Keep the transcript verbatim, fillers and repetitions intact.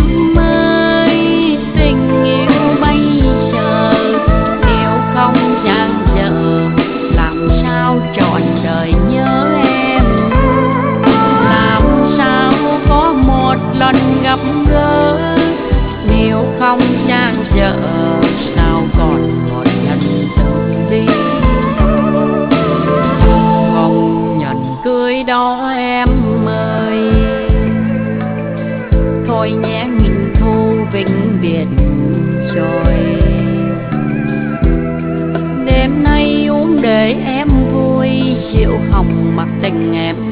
em ơi, tình yêu bây giờ nếu không dang dở làm sao trọn đời nhớ em. Làm sao có một lần gặp gỡ nếu không dang dở sao còn một lần từng đi. Không nhận cưới đó em ơi, thôi nhé nghìn thu vĩnh biệt rồi. Đêm nay uống để em vui, rượu hồng mặc tình em